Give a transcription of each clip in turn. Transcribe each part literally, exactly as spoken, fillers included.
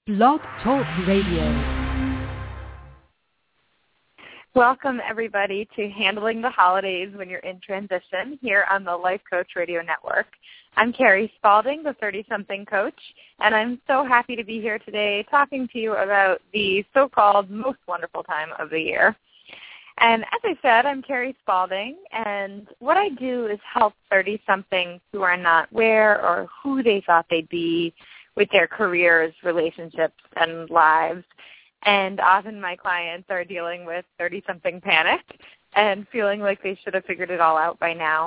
Blog Talk Radio. Welcome, everybody, to Handling the Holidays When You're in Transition here on the Life Coach Radio Network. I'm Carrie Spalding, the thirty-something coach, and I'm so happy to be here today talking to you about the so-called most wonderful time of the year. And as I said, I'm Carrie Spalding, and what I do is help thirty-somethings who are not where or who they thought they'd be with their careers, relationships, and lives. And often my clients are dealing with thirty-something panic and feeling like they should have figured it all out by now.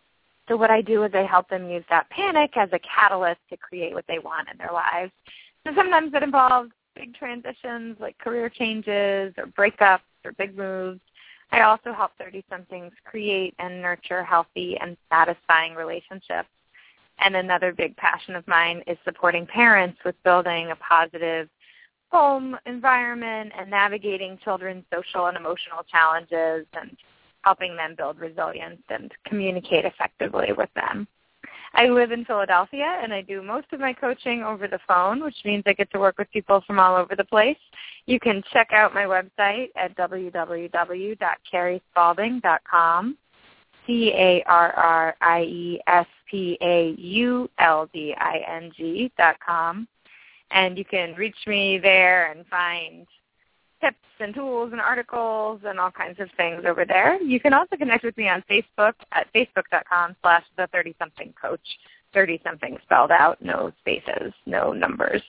So what I do is I help them use that panic as a catalyst to create what they want in their lives. So sometimes it involves big transitions like career changes or breakups or big moves. I also help thirty-somethings create and nurture healthy and satisfying relationships. And another big passion of mine is supporting parents with building a positive home environment and navigating children's social and emotional challenges and helping them build resilience and communicate effectively with them. I live in Philadelphia, and I do most of my coaching over the phone, which means I get to work with people from all over the place. You can check out my website at w w w dot carrie spalding dot com. C A R R I E S P A U L D I N G dot com. And you can reach me there and find tips and tools and articles and all kinds of things over there. You can also connect with me on Facebook at facebook.com slash the 30-something coach, thirty-something spelled out, no spaces, no numbers.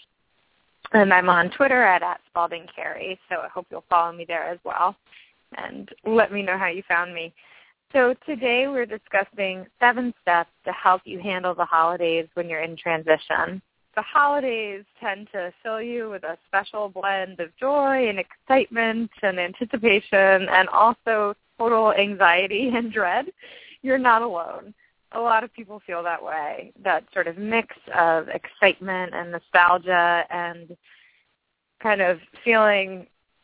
And I'm on Twitter at, at Spalding Carrie, so I hope you'll follow me there as well. And let me know how you found me. So today we're discussing seven steps to help you handle the holidays when you're in transition. The holidays tend to fill you with a special blend of joy and excitement and anticipation and also total anxiety and dread. You're not alone. A lot of people feel that way, that sort of mix of excitement and nostalgia and kind of feeling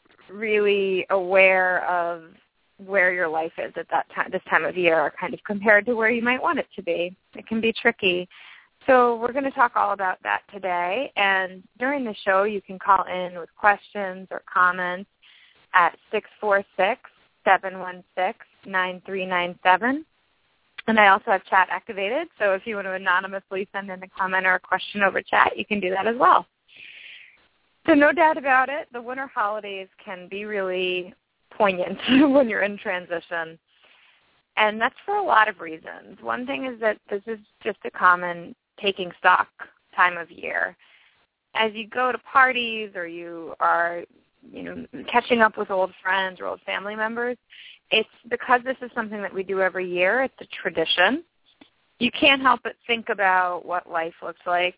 really aware of where your life is at that time, this time of year, kind of compared to where you might want it to be. It can be tricky. So we're going to talk all about that today. And during the show, you can call in with questions or comments at six four six, seven one six, nine three nine seven. And I also have chat activated, so if you want to anonymously send in a comment or a question over chat, you can do that as well. So no doubt about it, the winter holidays can be really poignant when you're in transition. And that's for a lot of reasons. One thing is that this is just a common taking stock time of year. As you go to parties or you are, you know, catching up with old friends or old family members, it's because this is something that we do every year. It's a tradition. You can't help but think about what life looks like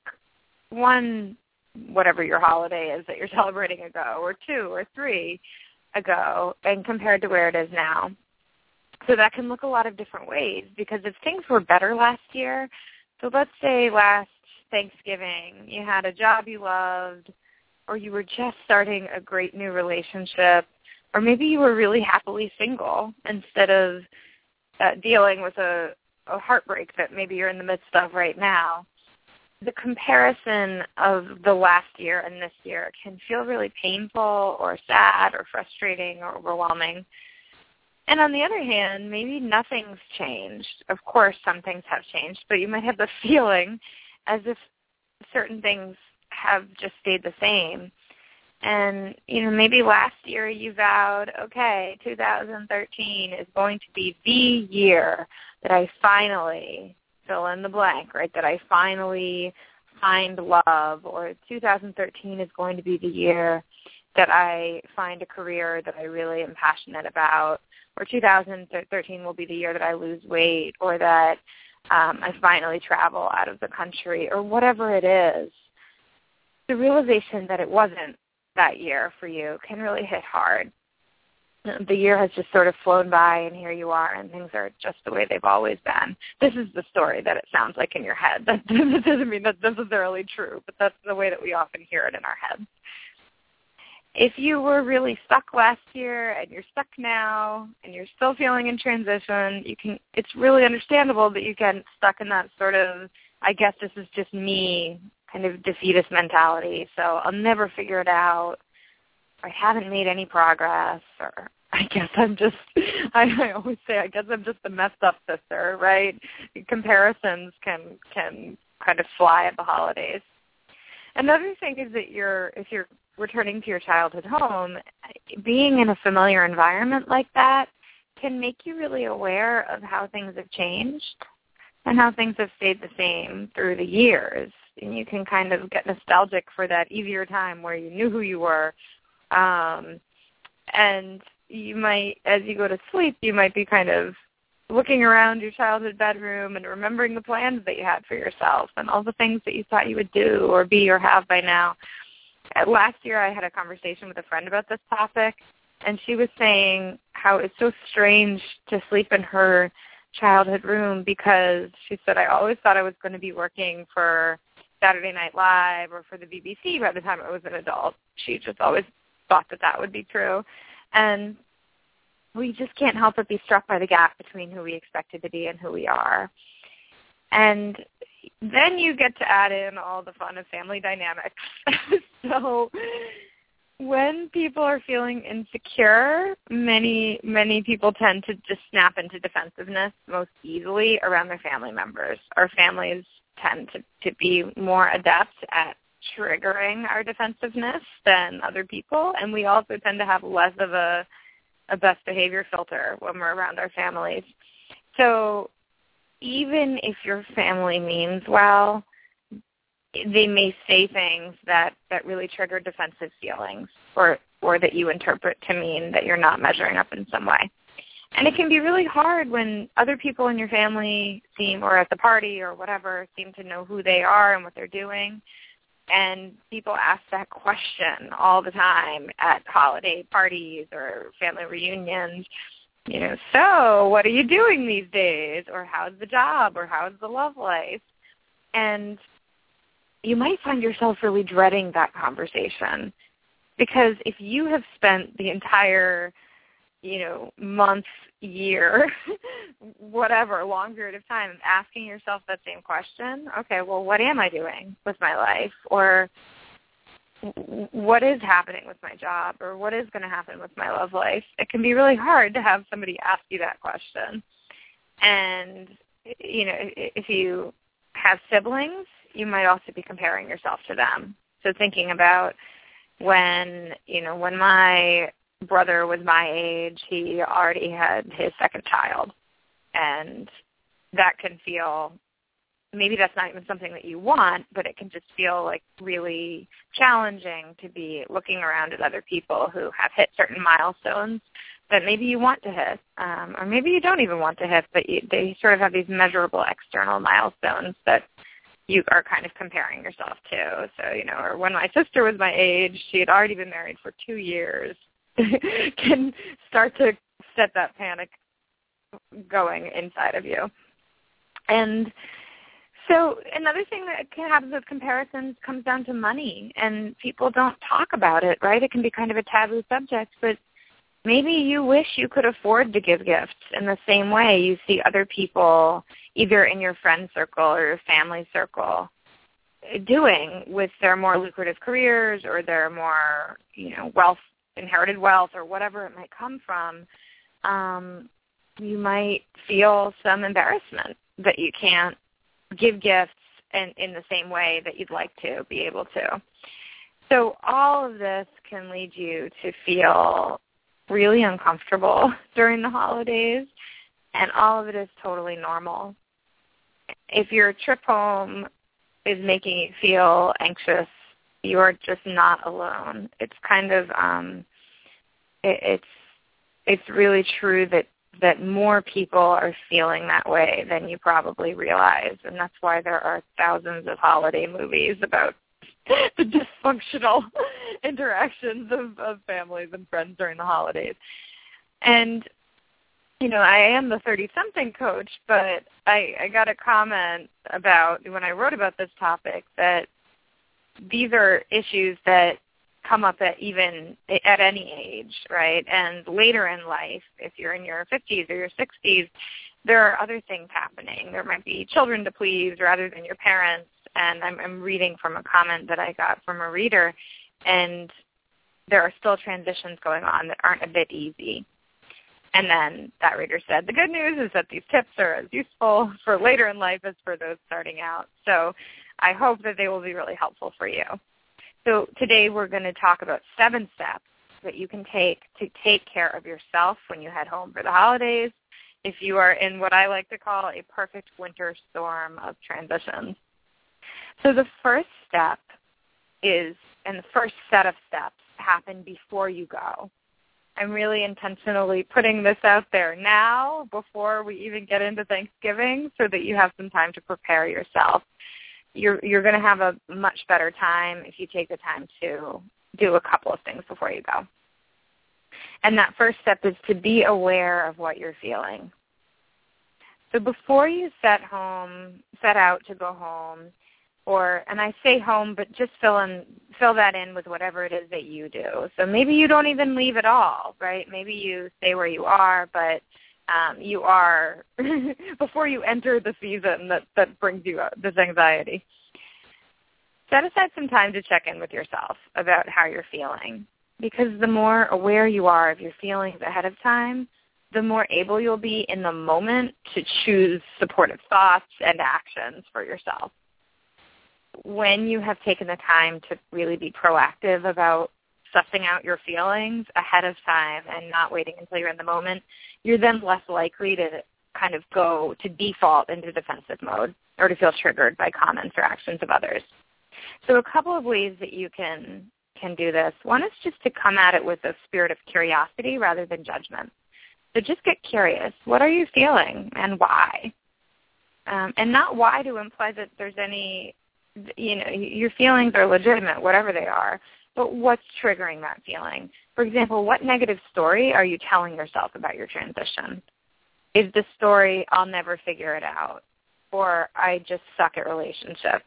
one, whatever your holiday is that you're celebrating ago, or two or three ago, and compared to where it is now. So that can look a lot of different ways, because if things were better last year, so let's say last Thanksgiving you had a job you loved, or you were just starting a great new relationship, or maybe you were really happily single instead of uh, dealing with a, a heartbreak that maybe you're in the midst of right now. The comparison of the last year and this year can feel really painful or sad or frustrating or overwhelming. And on the other hand, maybe nothing's changed. Of course, some things have changed, but you might have the feeling as if certain things have just stayed the same. And, you know, maybe last year you vowed, okay, two thousand thirteen is going to be the year that I finally fill in the blank, right, that I finally find love, or two thousand thirteen is going to be the year that I find a career that I really am passionate about, or two thousand thirteen will be the year that I lose weight, or that um, I finally travel out of the country, or whatever it is. The realization that it wasn't that year for you can really hit hard. The year has just sort of flown by, and here you are, and things are just the way they've always been. This is the story that it sounds like in your head. That doesn't mean that's necessarily true, but that's the way that we often hear it in our heads. If you were really stuck last year and you're stuck now and you're still feeling in transition, you can. It's really understandable that you get stuck in that sort of, I guess this is just me kind of defeatist mentality. So I'll never figure it out. I haven't made any progress, or I guess I'm just, I, I always say, I guess I'm just a messed up sister, right? Comparisons can can kind of fly at the holidays. Another thing is that you're, if you're returning to your childhood home, being in a familiar environment like that can make you really aware of how things have changed and how things have stayed the same through the years. And you can kind of get nostalgic for that easier time where you knew who you were. Um, and you might, as you go to sleep, you might be kind of looking around your childhood bedroom and remembering the plans that you had for yourself and all the things that you thought you would do or be or have by now. Last year I had a conversation with a friend about this topic, and she was saying how it's so strange to sleep in her childhood room because she said, I always thought I was going to be working for Saturday Night Live or for the B B C by the time I was an adult. She just always thought that that would be true. And we just can't help but be struck by the gap between who we expected to be and who we are. And then you get to add in all the fun of family dynamics. So when people are feeling insecure, many, many people tend to just snap into defensiveness most easily around their family members. Our families tend to, to be more adept at triggering our defensiveness than other people, and we also tend to have less of a, a best behavior filter when we're around our families. So even if your family means well, they may say things that, that really trigger defensive feelings or, or that you interpret to mean that you're not measuring up in some way. And it can be really hard when other people in your family seem, or at the party or whatever, seem to know who they are and what they're doing. And people ask that question all the time at holiday parties or family reunions. You know, so what are you doing these days? Or how's the job? Or how's the love life? And you might find yourself really dreading that conversation because if you have spent the entire, you know, month, year, whatever, long period of time asking yourself that same question, okay, well, what am I doing with my life? Or what is happening with my job? Or what is going to happen with my love life? It can be really hard to have somebody ask you that question. And, you know, if you have siblings, you might also be comparing yourself to them. So thinking about when, you know, when my brother was my age, he already had his second child. And that can feel, maybe that's not even something that you want, but it can just feel like really challenging to be looking around at other people who have hit certain milestones that maybe you want to hit, um, or maybe you don't even want to hit, but you, they sort of have these measurable external milestones that you are kind of comparing yourself to. So, you know, or when my sister was my age, she had already been married for two years, can start to set that panic going inside of you. And so another thing that can happen with comparisons comes down to money, and people don't talk about it, right? It can be kind of a taboo subject, but maybe you wish you could afford to give gifts in the same way you see other people, either in your friend circle or your family circle, doing with their more lucrative careers or their more, you know, wealth, inherited wealth, or whatever it might come from. Um, you might feel some embarrassment that you can't give gifts in, in the same way that you'd like to be able to. So all of this can lead you to feel really uncomfortable during the holidays, and all of it is totally normal. If your trip home is making you feel anxious, you are just not alone. It's kind of, um, it, it's it's really true that, that more people are feeling that way than you probably realize, and that's why there are thousands of holiday movies about the dysfunctional interactions of, of families and friends during the holidays. And, you know, I am the thirty-something coach, but I, I got a comment about, when I wrote about this topic, that these are issues that come up at even at any age, right? And later in life, if you're in your fifties or your sixties, there are other things happening. There might be children to please rather than your parents, and I'm, I'm reading from a comment that I got from a reader, and there are still transitions going on that aren't a bit easy. And then that reader said, the good news is that these tips are as useful for later in life as for those starting out. So I hope that they will be really helpful for you. So today we're going to talk about seven steps that you can take to take care of yourself when you head home for the holidays, if you are in what I like to call a perfect winter storm of transitions. So the first step is, and the first set of steps happen before you go. I'm really intentionally putting this out there now before we even get into Thanksgiving so that you have some time to prepare yourself. You're, you're going to have a much better time if you take the time to do a couple of things before you go. And that first step is to be aware of what you're feeling. So before you set home, set out to go home, or, and I say home, but just fill in, fill that in with whatever it is that you do. So maybe you don't even leave at all, right? Maybe you stay where you are, but um, you are, before you enter the season that, that brings you this anxiety. Set aside some time to check in with yourself about how you're feeling, because the more aware you are of your feelings ahead of time, the more able you'll be in the moment to choose supportive thoughts and actions for yourself. When you have taken the time to really be proactive about sussing out your feelings ahead of time and not waiting until you're in the moment, you're then less likely to kind of go to default into defensive mode or to feel triggered by comments or actions of others. So a couple of ways that you can can do this. One is just to come at it with a spirit of curiosity rather than judgment. So just get curious. What are you feeling and why? Um, and not why to imply that there's any, you know, your feelings are legitimate, whatever they are, but what's triggering that feeling? For example, what negative story are you telling yourself about your transition? Is the story, I'll never figure it out, or I just suck at relationships?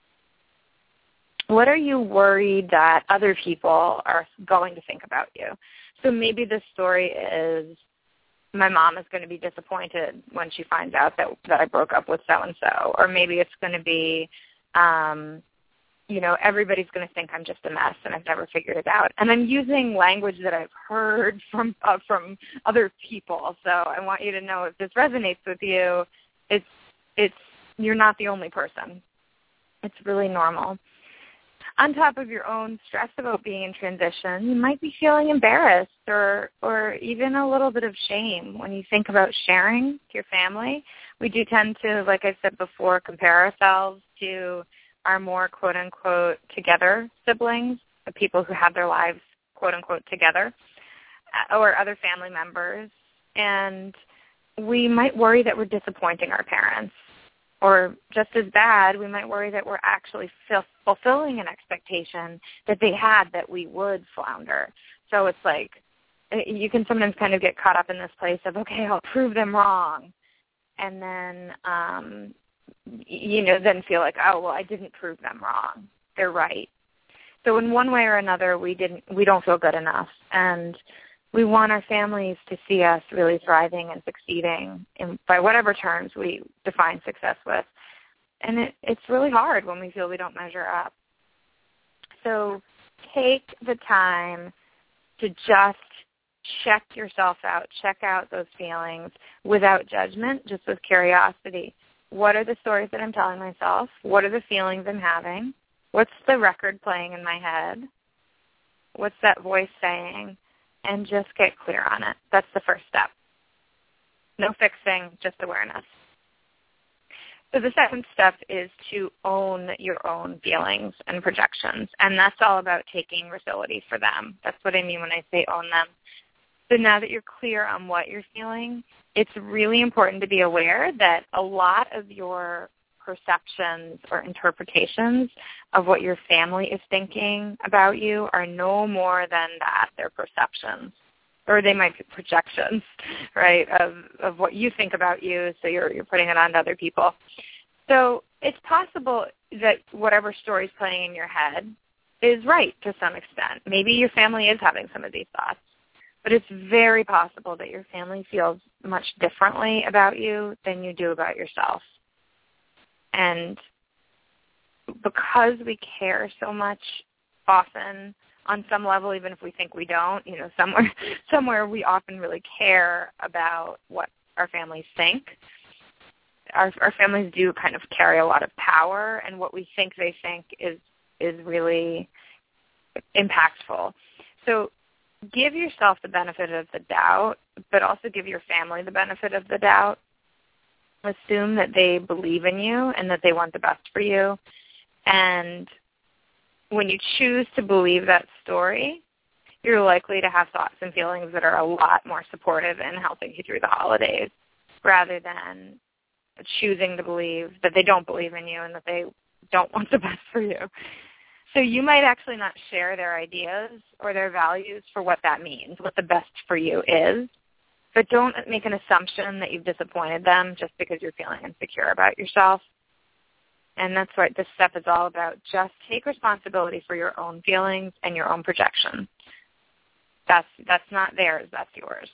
What are you worried that other people are going to think about you? So maybe the story is, my mom is going to be disappointed when she finds out that, that I broke up with so-and-so. Or maybe it's going to be, um, you know, everybody's going to think I'm just a mess and I've never figured it out. And I'm using language that I've heard from uh, from other people. So I want you to know if this resonates with you, it's it's you're not the only person. It's really normal. On top of your own stress about being in transition, you might be feeling embarrassed or or even a little bit of shame when you think about sharing to your family. We do tend to, like I said before, compare ourselves to our more quote-unquote together siblings, the people who have their lives quote-unquote together, or other family members. And we might worry that we're disappointing our parents. Or just as bad, we might worry that we're actually f- fulfilling an expectation that they had that we would flounder. So it's like you can sometimes kind of get caught up in this place of, okay, I'll prove them wrong. And then, um, you know, then feel like, oh, well, I didn't prove them wrong. They're right. So in one way or another, we didn't, we don't feel good enough. And we want our families to see us really thriving and succeeding in, by whatever terms we define success with. And it, it's really hard when we feel we don't measure up. So take the time to just check yourself out, check out those feelings without judgment, just with curiosity. What are the stories that I'm telling myself? What are the feelings I'm having? What's the record playing in my head? What's that voice saying? And just get clear on it. That's the first step. No fixing, just awareness. So the second step is to own your own feelings and projections, and that's all about taking responsibility for them. That's what I mean when I say own them. So now that you're clear on what you're feeling, it's really important to be aware that a lot of your perceptions or interpretations of what your family is thinking about you are no more than that. They're perceptions, or they might be projections, right, of, of what you think about you, so you're, you're putting it on to other people. So it's possible that whatever story's playing in your head is right to some extent. Maybe your family is having some of these thoughts, but it's very possible that your family feels much differently about you than you do about yourself. And because we care so much often on some level, even if we think we don't, you know, somewhere somewhere we often really care about what our families think. Our, our families do kind of carry a lot of power, and what we think they think is is really impactful. So give yourself the benefit of the doubt, but also give your family the benefit of the doubt. Assume that they believe in you and that they want the best for you. And when you choose to believe that story, you're likely to have thoughts and feelings that are a lot more supportive in helping you through the holidays, rather than choosing to believe that they don't believe in you and that they don't want the best for you. So you might actually not share their ideas or their values for what that means, what the best for you is, but don't make an assumption that you've disappointed them just because you're feeling insecure about yourself. And that's what this step is all about. Just take responsibility for your own feelings and your own projections. That's, that's not theirs, that's yours.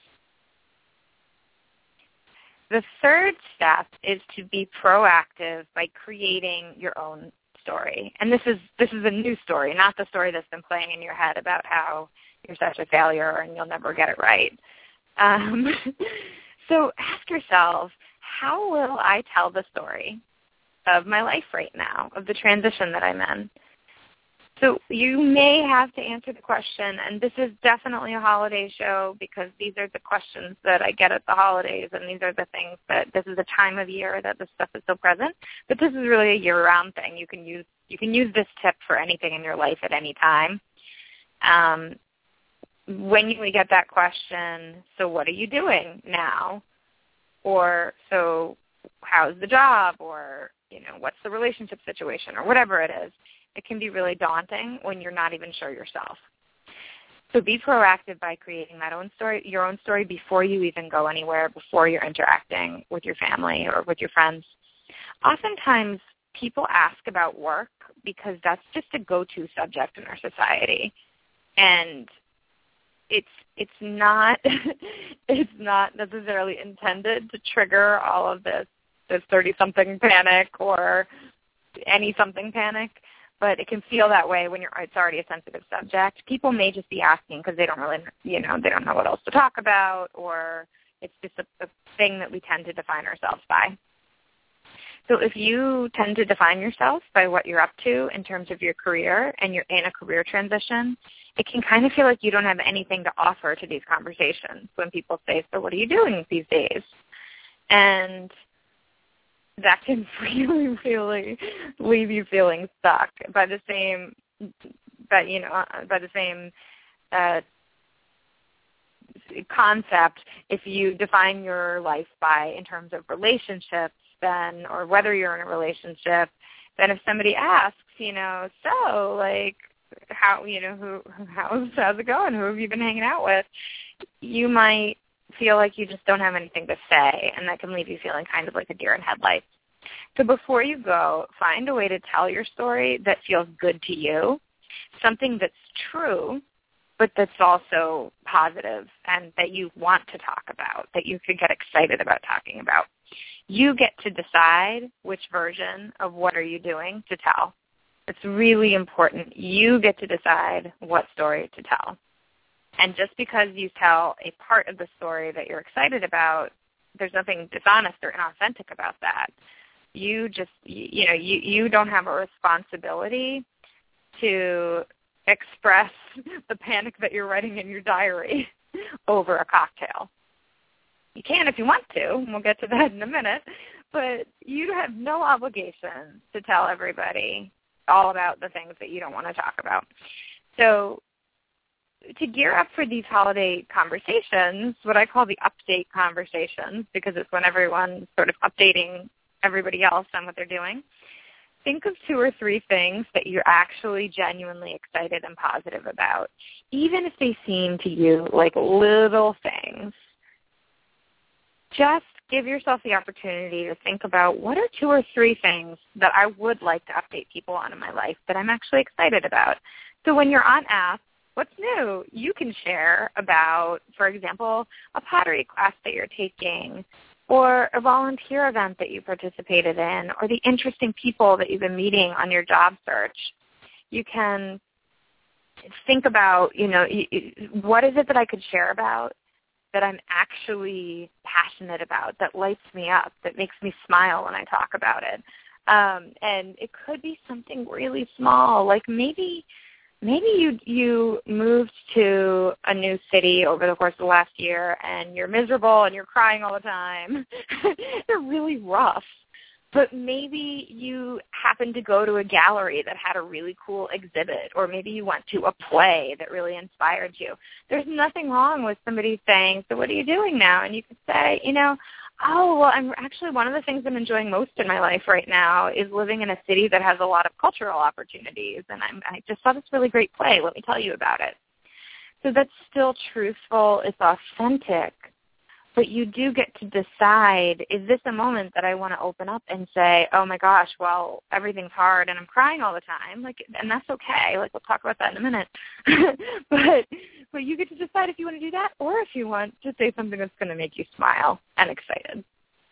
The third step is to be proactive by creating your own story. And this is this is a new story, not the story that's been playing in your head about how you're such a failure and you'll never get it right. Um, so ask yourself, how will I tell the story of my life right now, of the transition that I'm in? So you may have to answer the question, and this is definitely a holiday show because these are the questions that I get at the holidays, and these are the things that this is a time of year that this stuff is so present. But this is really a year-round thing. You can use you can use this tip for anything in your life at any time. Um, when you get that question, so what are you doing now? Or so how's the job? Or you know, what's the relationship situation? Or whatever it is. It can be really daunting when you're not even sure yourself. So be proactive by creating that own story, your own story before you even go anywhere, before you're interacting with your family or with your friends. Oftentimes, people ask about work because that's just a go-to subject in our society, and it's it's not it's not necessarily intended to trigger all of this this thirty-something panic or any something panic. But it can feel that way when you're, it's already a sensitive subject. People may just be asking because they don't really, you know, they don't know what else to talk about, or it's just a, a thing that we tend to define ourselves by. So if you tend to define yourself by what you're up to in terms of your career and you're in a career transition, it can kind of feel like you don't have anything to offer to these conversations when people say, so what are you doing these days? And that can really, really leave you feeling stuck. By the same, but you know, by the same uh, concept, if you define your life by in terms of relationships, then, or whether you're in a relationship, then if somebody asks, you know, so like, how, you know, who, how's how's it going? Who have you been hanging out with? You might feel like you just don't have anything to say, and that can leave you feeling kind of like a deer in headlights. So before you go, find a way to tell your story that feels good to you, something that's true, but that's also positive and that you want to talk about, that you could get excited about talking about. You get to decide which version of what are you doing to tell. It's really important. You get to decide what story to tell. And just because you tell a part of the story that you're excited about, there's nothing dishonest or inauthentic about that. You just, you know, you, you don't have a responsibility to express the panic that you're writing in your diary over a cocktail. You can if you want to, and we'll get to that in a minute, but you have no obligation to tell everybody all about the things that you don't want to talk about. So to gear up for these holiday conversations, what I call the update conversations, because it's when everyone's sort of updating everybody else on what they're doing, think of two or three things that you're actually genuinely excited and positive about, even if they seem to you like little things. Just give yourself the opportunity to think about what are two or three things that I would like to update people on in my life that I'm actually excited about. So when you're on Ask What's New, you can share about, for example, a pottery class that you're taking, or a volunteer event that you participated in, or the interesting people that you've been meeting on your job search. You can think about, you know, what is it that I could share about that I'm actually passionate about, that lights me up, that makes me smile when I talk about it. Um, and it could be something really small, like maybe maybe you you moved to a new city over the course of the last year and you're miserable and you're crying all the time. They're really rough. But maybe you happened to go to a gallery that had a really cool exhibit, or maybe you went to a play that really inspired you. There's nothing wrong with somebody saying, so what are you doing now? And you could say, you know, oh, well, I'm actually one of the things I'm enjoying most in my life right now is living in a city that has a lot of cultural opportunities, and I'm, I just saw this really great play. Let me tell you about it. So that's still truthful. It's authentic. But you do get to decide, is this a moment that I want to open up and say, oh, my gosh, well, everything's hard and I'm crying all the time, like, and that's okay. Like, we'll talk about that in a minute. but but you get to decide if you want to do that or if you want to say something that's going to make you smile and excited.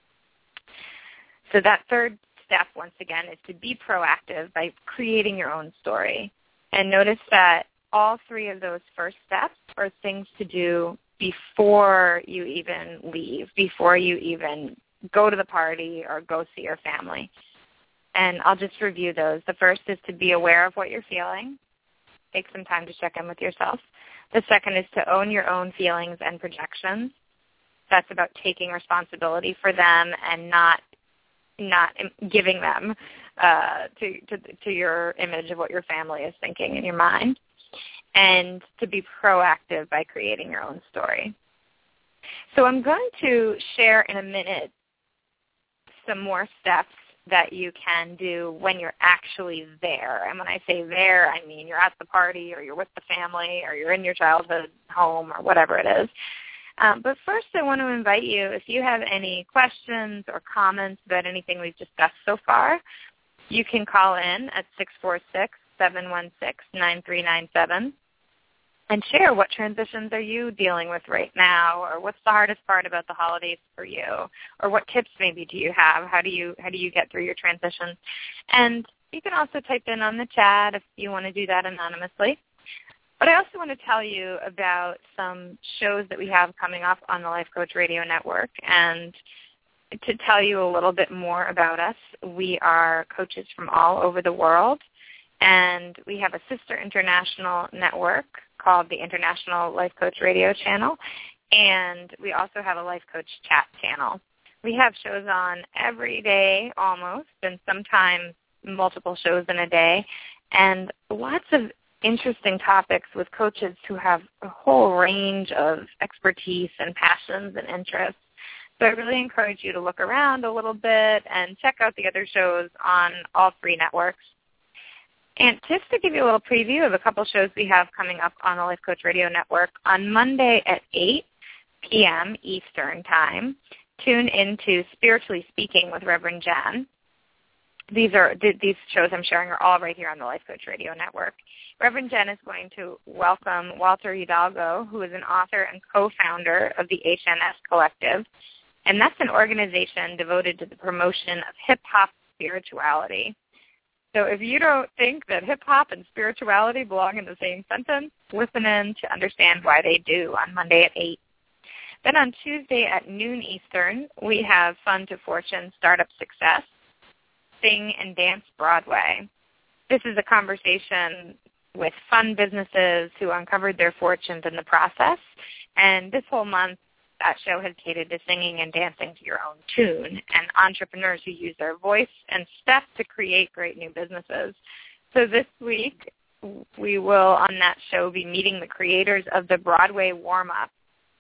So that third step, once again, is to be proactive by creating your own story. And notice that all three of those first steps are things to do before you even leave, before you even go to the party or go see your family. And I'll just review those. The first is to be aware of what you're feeling. Take some time to check in with yourself. The second is to own your own feelings and projections. That's about taking responsibility for them and not not giving them uh, to, to to your image of what your family is thinking in your mind. And to be proactive by creating your own story. So I'm going to share in a minute some more steps that you can do when you're actually there. And when I say there, I mean you're at the party or you're with the family or you're in your childhood home or whatever it is. Um, but first I want to invite you, if you have any questions or comments about anything we've discussed so far, you can call in at six four six, seven one six, nine three nine seven and share what transitions are you dealing with right now, or what's the hardest part about the holidays for you, or what tips maybe do you have? How do you how do you get through your transitions? And you can also type in on the chat if you want to do that anonymously. But I also want to tell you about some shows that we have coming up on the Life Coach Radio Network. And to tell you a little bit more about us, we are coaches from all over the world. And we have a sister international network called the International Life Coach Radio Channel. And we also have a Life Coach chat channel. We have shows on every day almost, and sometimes multiple shows in a day. And lots of interesting topics with coaches who have a whole range of expertise and passions and interests. So I really encourage you to look around a little bit and check out the other shows on all three networks. And just to give you a little preview of a couple shows we have coming up on the Life Coach Radio Network, on Monday at eight p.m. Eastern Time, tune into Spiritually Speaking with Reverend Jen. These are these shows I'm sharing are all right here on the Life Coach Radio Network. Reverend Jen is going to welcome Walter Hidalgo, who is an author and co-founder of the H N S Collective, and that's an organization devoted to the promotion of hip-hop spirituality. So if you don't think that hip-hop and spirituality belong in the same sentence, listen in to understand why they do on Monday at eight. Then on Tuesday at noon Eastern, we have Fun to Fortune Startup Success, Sing and Dance Broadway. This is a conversation with fun businesses who uncovered their fortunes in the process. And this whole month, that show has catered to singing and dancing to your own tune and entrepreneurs who use their voice and step to create great new businesses. So this week, we will, on that show, be meeting the creators of the Broadway Warm-Up.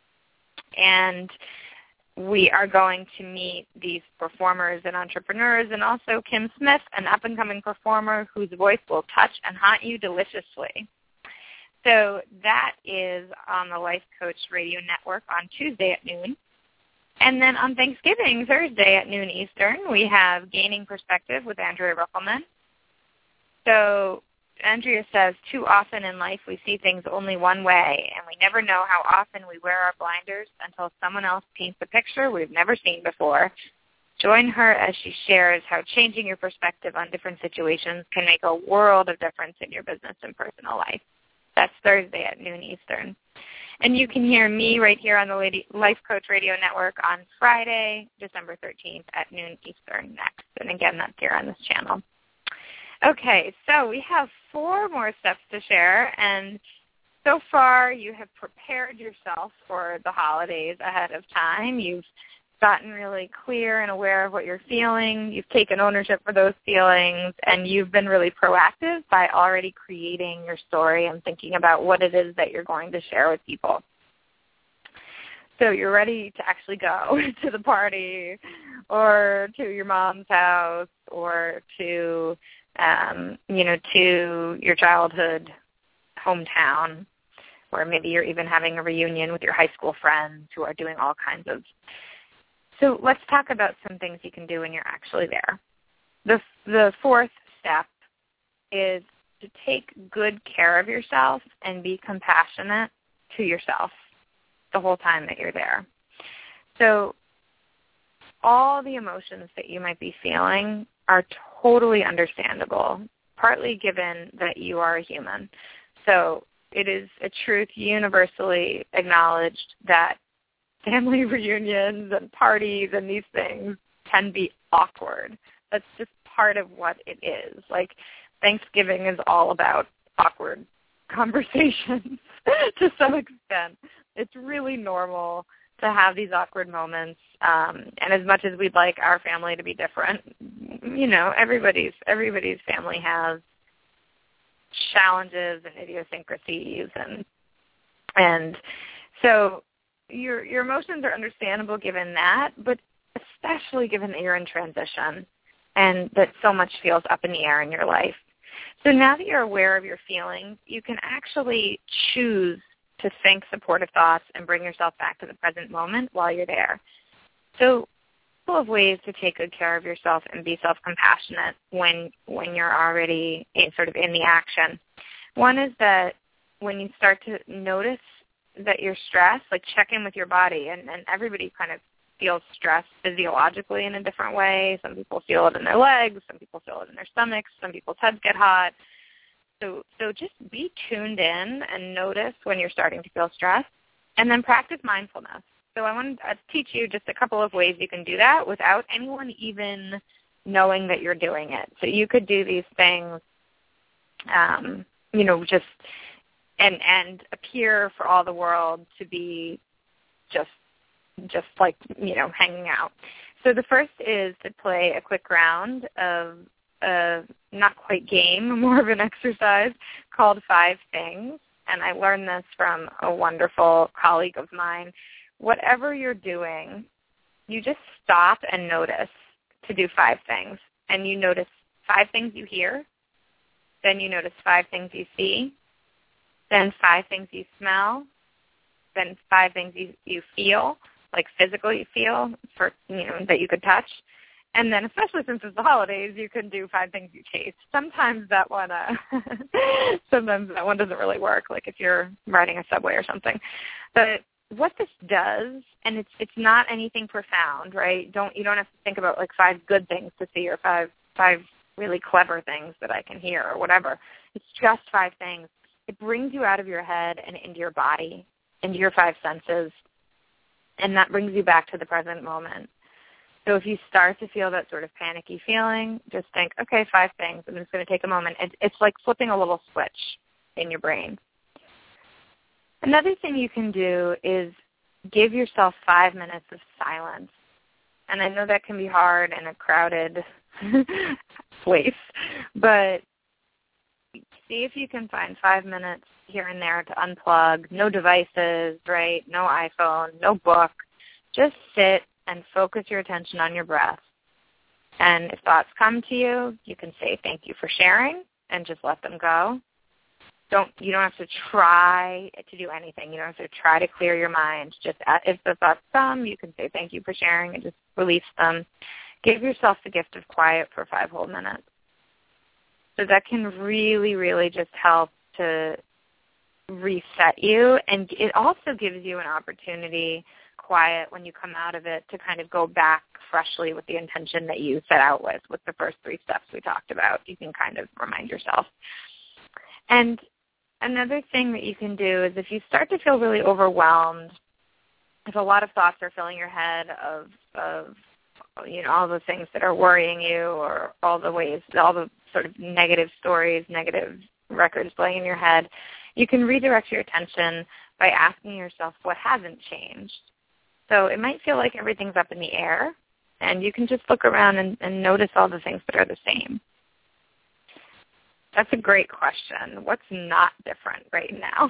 And we are going to meet these performers and entrepreneurs, and also Kim Smith, an up-and-coming performer whose voice will touch and haunt you deliciously. So that is on the Life Coach Radio Network on Tuesday at noon. And then on Thanksgiving, Thursday at noon Eastern, we have Gaining Perspective with Andrea Ruckelman. So Andrea says, too often in life we see things only one way, and we never know how often we wear our blinders until someone else paints a picture we've never seen before. Join her as she shares how changing your perspective on different situations can make a world of difference in your business and personal life. That's Thursday at noon Eastern. And you can hear me right here on the Lady Life Coach Radio Network on Friday, December thirteenth at noon Eastern next. And again, that's here on this channel. Okay, so we have four more steps to share, and so far you have prepared yourself for the holidays ahead of time. You've gotten really clear and aware of what you're feeling. You've taken ownership for those feelings, and you've been really proactive by already creating your story and thinking about what it is that you're going to share with people. So you're ready to actually go to the party or to your mom's house or to, um, you know, to your childhood hometown, or maybe you're even having a reunion with your high school friends who are doing all kinds of. So let's talk about some things you can do when you're actually there. The the fourth step is to take good care of yourself and be compassionate to yourself the whole time that you're there. So all the emotions that you might be feeling are totally understandable, partly given that you are a human. So it is a truth universally acknowledged that family reunions and parties and these things can be awkward. That's just part of what it is. Like, Thanksgiving is all about awkward conversations to some extent. It's really normal to have these awkward moments. Um, and as much as we'd like our family to be different, you know, everybody's everybody's family has challenges and idiosyncrasies, and and so Your your emotions are understandable given that, but especially given that you're in transition and that so much feels up in the air in your life. So now that you're aware of your feelings, you can actually choose to think supportive thoughts and bring yourself back to the present moment while you're there. So a couple of ways to take good care of yourself and be self-compassionate when when you're already in, sort of in the action. One is that when you start to notice that you're stressed, like check in with your body, and, and everybody kind of feels stress physiologically in a different way. Some people feel it in their legs, some people feel it in their stomachs, some people's heads get hot. So so just be tuned in and notice when you're starting to feel stressed, and then practice mindfulness. So I want to teach you just a couple of ways you can do that without anyone even knowing that you're doing it. So you could do these things, um, you know, just and and appear for all the world to be just just like, you know, hanging out. So the first is to play a quick round of a not quite game, more of an exercise called Five Things. And I learned this from a wonderful colleague of mine. Whatever you're doing, you just stop and notice to do five things. And you notice five things you hear, then you notice five things you see, then five things you smell, then five things you, you feel, like physically you feel, for you know that you could touch, and then especially since it's the holidays, you can do five things you taste. Sometimes that one, uh, sometimes that one doesn't really work, like if you're riding a subway or something. But what this does, and it's it's not anything profound, right? Don't you don't have to think about like five good things to see or five five really clever things that I can hear or whatever. It's just five things. It brings you out of your head and into your body, into your five senses, and that brings you back to the present moment. So if you start to feel that sort of panicky feeling, just think, okay, five things. I'm just going to take a moment. It, it's like flipping a little switch in your brain. Another thing you can do is give yourself five minutes of silence. And I know that can be hard in a crowded place, but see if you can find five minutes here and there to unplug. No devices, right? No iPhone, no book. Just sit and focus your attention on your breath. And if thoughts come to you, you can say thank you for sharing and just let them go. Don't you don't have to try to do anything. You don't have to try to clear your mind. Just if the thoughts come, you can say thank you for sharing and just release them. Give yourself the gift of quiet for five whole minutes. So that can really, really just help to reset you, and it also gives you an opportunity, quiet, when you come out of it, to kind of go back freshly with the intention that you set out with, with the first three steps we talked about. You can kind of remind yourself. And another thing that you can do is if you start to feel really overwhelmed, if a lot of thoughts are filling your head of, of you know, all the things that are worrying you, or all the ways, all the sort of negative stories, negative records playing in your head, you can redirect your attention by asking yourself what hasn't changed. So it might feel like everything's up in the air, and you can just look around and, and notice all the things that are the same. That's a great question. What's not different right now?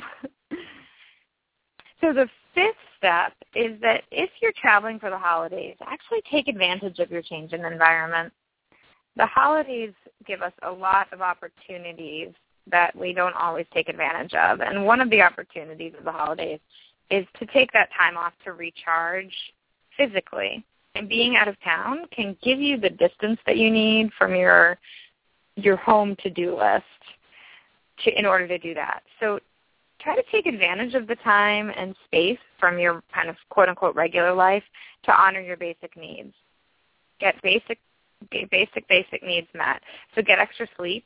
So the fifth step is that if you're traveling for the holidays, actually take advantage of your change in environment. The holidays give us a lot of opportunities that we don't always take advantage of. And one of the opportunities of the holidays is to take that time off to recharge physically. And being out of town can give you the distance that you need from your your home to-do list to, in order to do that. So try to take advantage of the time and space from your kind of quote-unquote regular life to honor your basic needs. Get basic, get basic, basic needs met. So get extra sleep.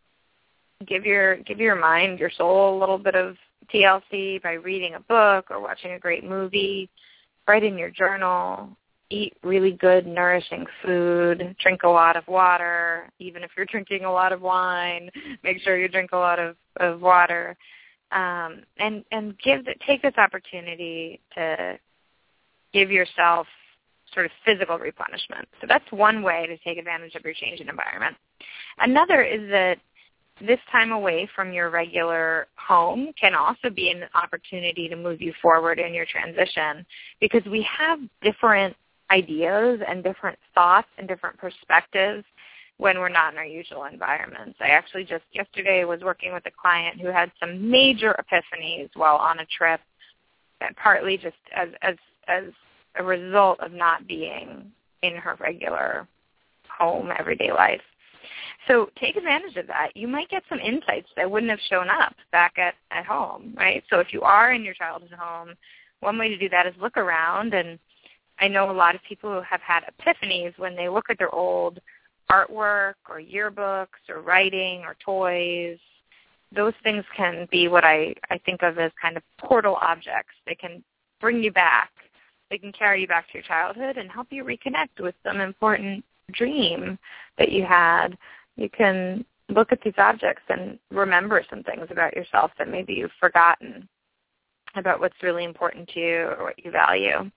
Give your give your mind, your soul a little bit of T L C by reading a book or watching a great movie. Write in your journal. Eat really good, nourishing food. Drink a lot of water. Even if you're drinking a lot of wine, make sure you drink a lot of, of water. Um, and and give the, take this opportunity to give yourself sort of physical replenishment. So that's one way to take advantage of your change in environment. Another is that this time away from your regular home can also be an opportunity to move you forward in your transition, because we have different ideas and different thoughts and different perspectives when we're not in our usual environments. I actually just yesterday was working with a client who had some major epiphanies while on a trip, and partly just as, as, as a result of not being in her regular home, everyday life. So take advantage of that. You might get some insights that wouldn't have shown up back at, at home, right? So if you are in your childhood home, one way to do that is look around. And I know a lot of people who have had epiphanies when they look at their old artwork or yearbooks or writing or toys. Those things can be what I, I think of as kind of portal objects. They can bring you back. They can carry you back to your childhood and help you reconnect with some important dream that you had. You can look at these objects and remember some things about yourself that maybe you've forgotten about what's really important to you or what you value.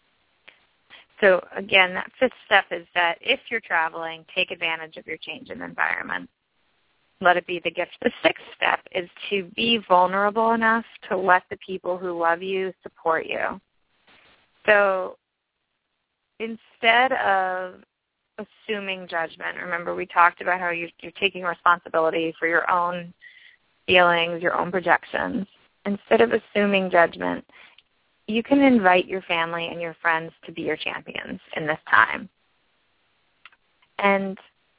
So again, that fifth step is that if you're traveling, take advantage of your change in environment. Let it be the gift. The sixth step is to be vulnerable enough to let the people who love you support you. So instead of assuming judgment, remember we talked about how you're, you're taking responsibility for your own feelings, your own projections. Instead of assuming judgment, you can invite your family and your friends to be your champions in this time. And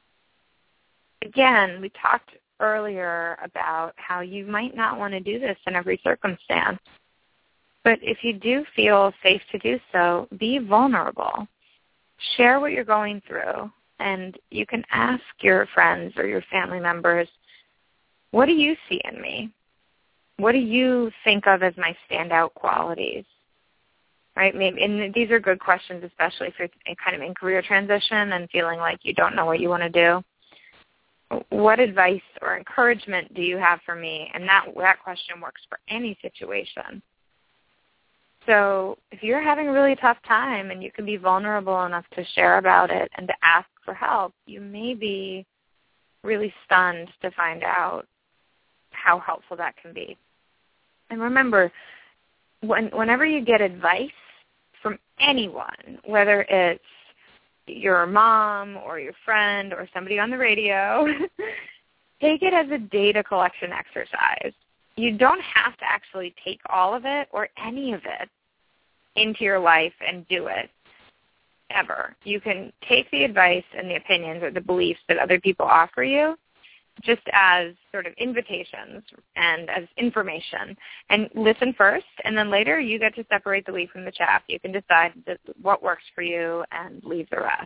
again, we talked earlier about how you might not want to do this in every circumstance. But if you do feel safe to do so, be vulnerable. Share what you're going through. And you can ask your friends or your family members, what do you see in me? What do you think of as my standout qualities? Right? Maybe, and these are good questions, especially if you're kind of in career transition and feeling like you don't know what you want to do. What advice or encouragement do you have for me? And that, that question works for any situation. So if you're having a really tough time and you can be vulnerable enough to share about it and to ask for help, you may be really stunned to find out how helpful that can be. And remember, when, whenever you get advice from anyone, whether it's your mom or your friend or somebody on the radio, take it as a data collection exercise. You don't have to actually take all of it or any of it into your life and do it, ever. You can take the advice and the opinions or the beliefs that other people offer you, just as sort of invitations and as information. And listen first, and then later you get to separate the wheat from the chaff. You can decide what works for you and leave the rest.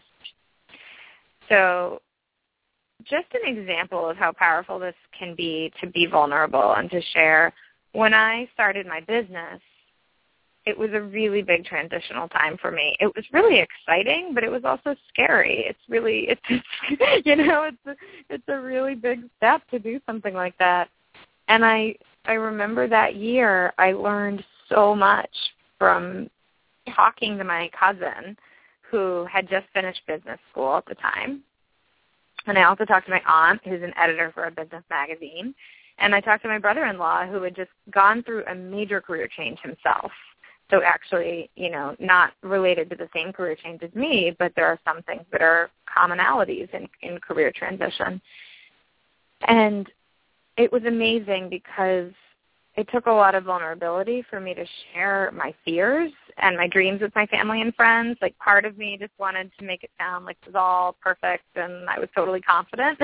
So just an example of how powerful this can be to be vulnerable and to share. When I started my business, it was a really big transitional time for me. It was really exciting, but it was also scary. It's really, it's, it's you know, it's a, it's a really big step to do something like that. And I, I remember that year I learned so much from talking to my cousin who had just finished business school at the time. And I also talked to my aunt, who's an editor for a business magazine. And I talked to my brother-in-law, who had just gone through a major career change himself. So actually, you know, not related to the same career change as me, but there are some things that are commonalities in, in career transition. And it was amazing because it took a lot of vulnerability for me to share my fears and my dreams with my family and friends. Like, part of me just wanted to make it sound like it was all perfect and I was totally confident.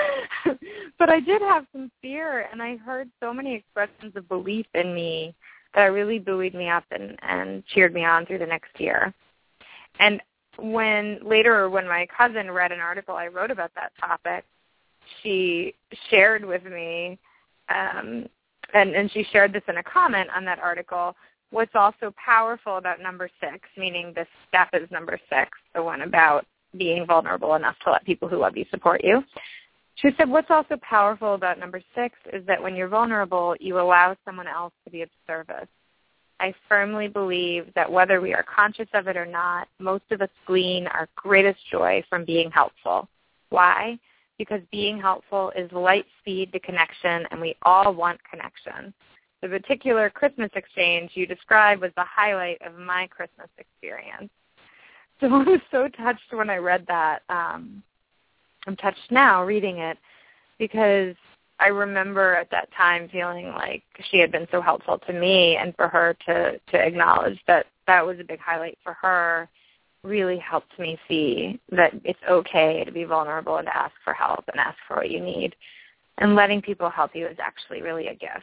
But I did have some fear, and I heard so many expressions of belief in me that really buoyed me up and, and cheered me on through the next year. And when later, when my cousin read an article I wrote about that topic, she shared with me, um, and, and she shared this in a comment on that article, what's also powerful about number six, meaning this step is number six, the one about being vulnerable enough to let people who love you support you. She said, what's also powerful about number six is that when you're vulnerable, you allow someone else to be of service. I firmly believe that whether we are conscious of it or not, most of us glean our greatest joy from being helpful. Why? Because being helpful is light speed to connection, and we all want connection. The particular Christmas exchange you described was the highlight of my Christmas experience. So I was so touched when I read that. Um, I'm touched now reading it because I remember at that time feeling like she had been so helpful to me, and for her to, to acknowledge that that was a big highlight for her really helped me see that it's okay to be vulnerable and to ask for help and ask for what you need. And letting people help you is actually really a gift.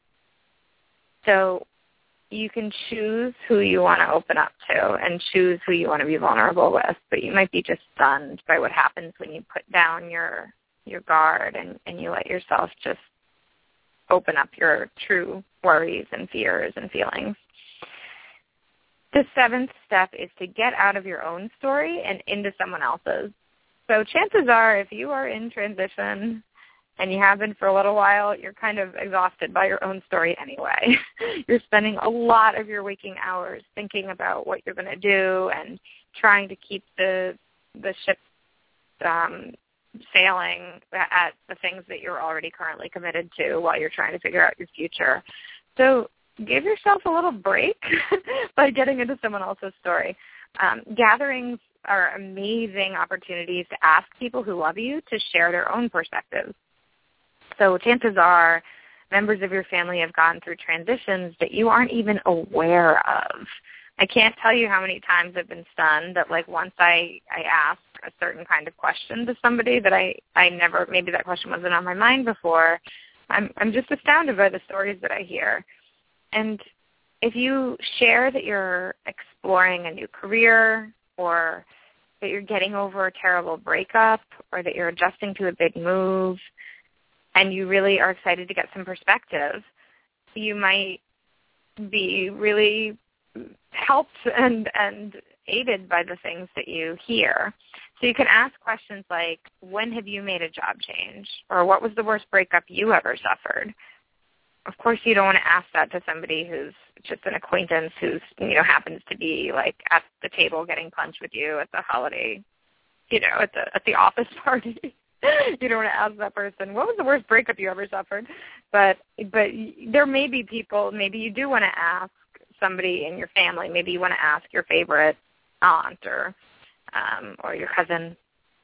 So you can choose who you want to open up to and choose who you want to be vulnerable with, but you might be just stunned by what happens when you put down your your guard and, and you let yourself just open up your true worries and fears and feelings. The seventh step is to get out of your own story and into someone else's. So chances are, if you are in transition and you have been for a little while, you're kind of exhausted by your own story anyway. You're spending a lot of your waking hours thinking about what you're going to do and trying to keep the the ship um, sailing at the things that you're already currently committed to while you're trying to figure out your future. So give yourself a little break by getting into someone else's story. Um, gatherings are amazing opportunities to ask people who love you to share their own perspectives. So chances are members of your family have gone through transitions that you aren't even aware of. I can't tell you how many times I've been stunned that, like, once I, I ask a certain kind of question to somebody that I, I never, maybe that question wasn't on my mind before, I'm, I'm just astounded by the stories that I hear. And if you share that you're exploring a new career, or that you're getting over a terrible breakup, or that you're adjusting to a big move, and you really are excited to get some perspective, you might be really helped and, and aided by the things that you hear. So you can ask questions like, when have you made a job change? Or what was the worst breakup you ever suffered? Of course, you don't want to ask that to somebody who's just an acquaintance who's, you know, happens to be, like, at the table getting lunch with you at the holiday, you know, at the at the office party. You don't want to ask that person, what was the worst breakup you ever suffered? But but there may be people, maybe you do want to ask somebody in your family. Maybe you want to ask your favorite aunt or um, or your cousin,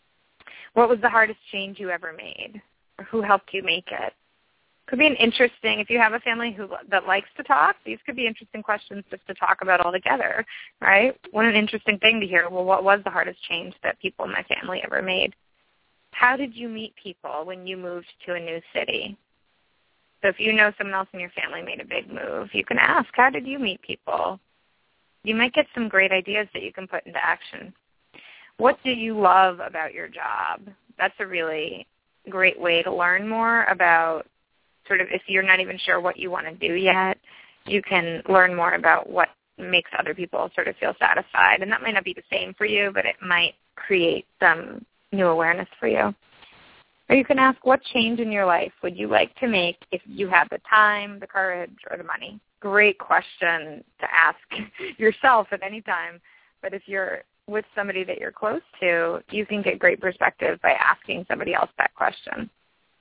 what was the hardest change you ever made? Or who helped you make it? Could be an interesting, if you have a family who that likes to talk, these could be interesting questions just to talk about all together, right? What an interesting thing to hear. Well, what was the hardest change that people in my family ever made? how did you meet people when you moved to a new city? So if you know someone else in your family made a big move, you can ask, how did you meet people? You might get some great ideas that you can put into action. What do you love about your job? That's a really great way to learn more about sort of if you're not even sure what you want to do yet, you can learn more about what makes other people sort of feel satisfied. And that might not be the same for you, but it might create some new awareness for you. Or you can ask, what change in your life would you like to make if you had the time, the courage, or the money? Great question to ask yourself at any time. But if you're with somebody that you're close to, you can get great perspective by asking somebody else that question.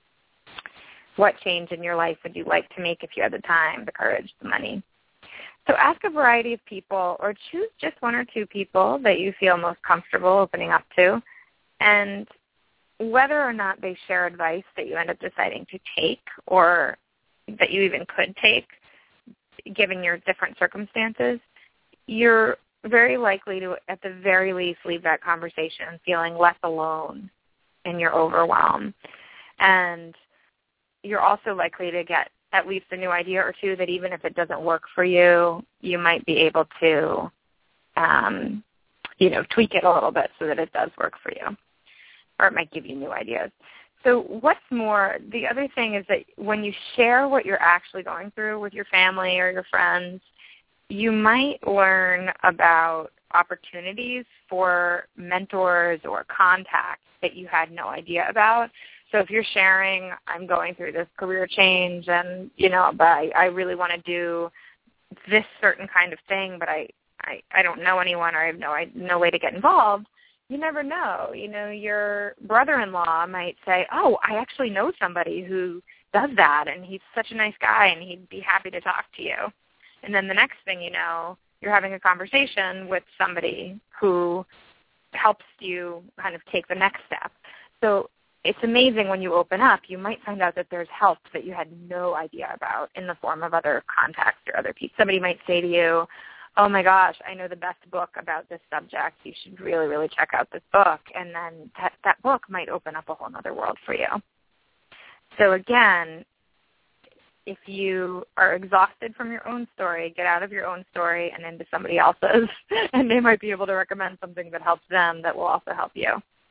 What change in your life would you like to make if you had the time, the courage, the money? So ask a variety of people, or choose just one or two people that you feel most comfortable opening up to. And whether or not they share advice that you end up deciding to take or that you even could take, given your different circumstances, you're very likely to, at the very least, leave that conversation feeling less alone in your overwhelm. And you're also likely to get at least a new idea or two that even if it doesn't work for you, you might be able to, um, you know, tweak it a little bit so that it does work for you. Or it might give you new ideas. So what's more, the other thing is that when you share what you're actually going through with your family or your friends, you might learn about opportunities for mentors or contacts that you had no idea about. So if you're sharing, I'm going through this career change and, you know, but I, I really want to do this certain kind of thing, but I, I, I don't know anyone or I have no, I, no way to get involved, you never know. You know, your brother-in-law might say, oh, I actually know somebody who does that, and he's such a nice guy, and he'd be happy to talk to you. And then the next thing you know, you're having a conversation with somebody who helps you kind of take the next step. So it's amazing when you open up, you might find out that there's help that you had no idea about in the form of other contacts or other people. Somebody might say to you, oh my gosh, I know the best book about this subject. You should really, really check out this book. And then that, that book might open up a whole other world for you. So again, if you are exhausted from your own story, get out of your own story and into somebody else's, and they might be able to recommend something that helps them that will also help you.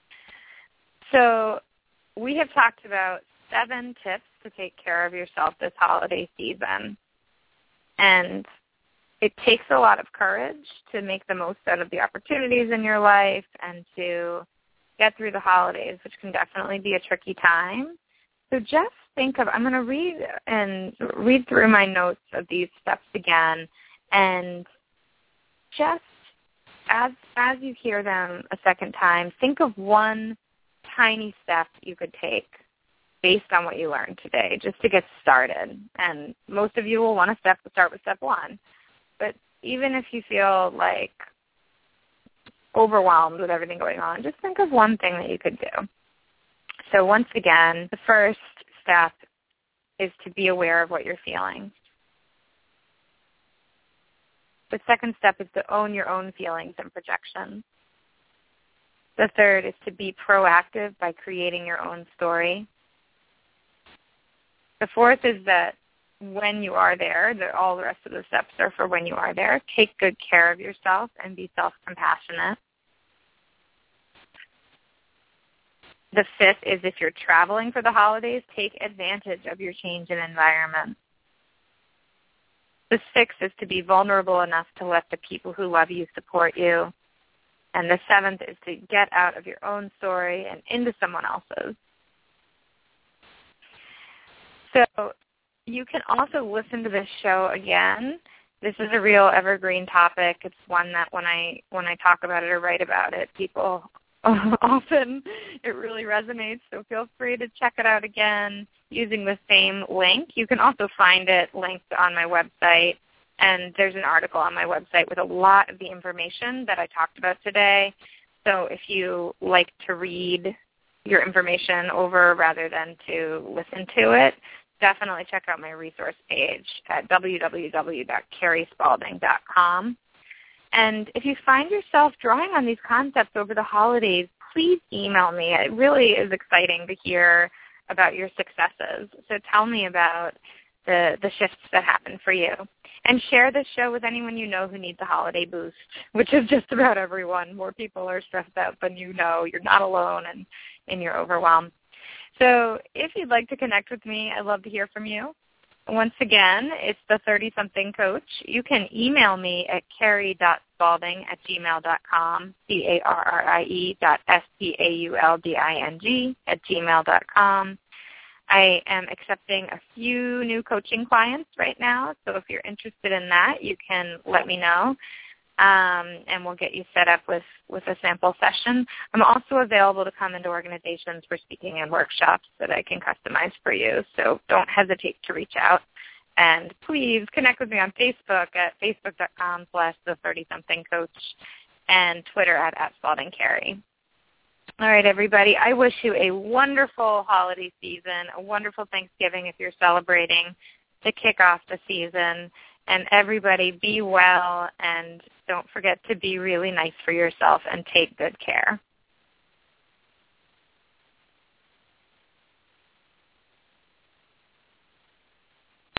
So we have talked about seven tips to take care of yourself this holiday season. And it takes a lot of courage to make the most out of the opportunities in your life and to get through the holidays, which can definitely be a tricky time. So just think of, I'm going to read and read through my notes of these steps again, and just as as you hear them a second time, think of one tiny step you could take based on what you learned today, just to get started. And most of you will want to step start with step one. But even if you feel like overwhelmed with everything going on, just think of one thing that you could do. So once again, the first step is to be aware of what you're feeling. The second step is to own your own feelings and projections. The third is to be proactive by creating your own story. The fourth is that when you are there, that all the rest of the steps are for when you are there. Take good care of yourself and be self-compassionate. The fifth is if you're traveling for the holidays, take advantage of your change in environment. The sixth is to be vulnerable enough to let the people who love you support you. And the seventh is to get out of your own story and into someone else's. So you can also listen to this show again. This is a real evergreen topic. It's one that when I when I talk about it or write about it, people often, it really resonates. So feel free to check it out again using the same link. You can also find it linked on my website. And there's an article on my website with a lot of the information that I talked about today. So if you like to read your information over rather than to listen to it, definitely check out my resource page at w w w dot carrie spalding dot com. And if you find yourself drawing on these concepts over the holidays, please email me. It really is exciting to hear about your successes. So tell me about the, the shifts that happen for you. And share this show with anyone you know who needs a holiday boost, which is just about everyone. More people are stressed out than you know. You're not alone in, in your overwhelm. So if you'd like to connect with me, I'd love to hear from you. Once again, it's the thirty-something Coach. You can email me at carrie dot spaulding at gmail dot com, C A R R I E dot S P A U L D I N G at gmail dot com. I am accepting a few new coaching clients right now, so if you're interested in that, you can let me know, um, and we'll get you set up with, with a sample session. I'm also available to come into organizations for speaking and workshops that I can customize for you, so don't hesitate to reach out. And please connect with me on Facebook at facebook.com slash the 30-something coach and Twitter at, at Spaulding Carrie. All right, everybody, I wish you a wonderful holiday season, a wonderful Thanksgiving if you're celebrating to kick off the season. And everybody be well, and don't forget to be really nice for yourself and take good care.